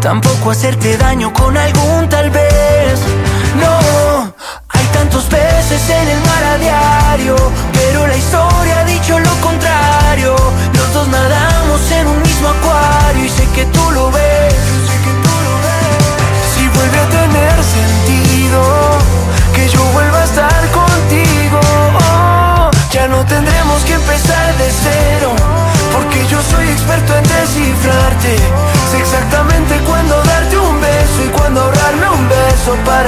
tampoco hacerte daño con algún tal vez. No, hay tantos peces en el mar a diario, pero la historia ha dicho lo contrario. Los dos nadamos en un mismo acuario y sé que tú lo ves. Si vuelve a tener sentido que yo vuelva a estar contigo, ya no tendremos que empezar de cero, porque yo soy experto en descifrarte. Sé exactamente cuándo darte un beso y cuándo ahorrarme un beso para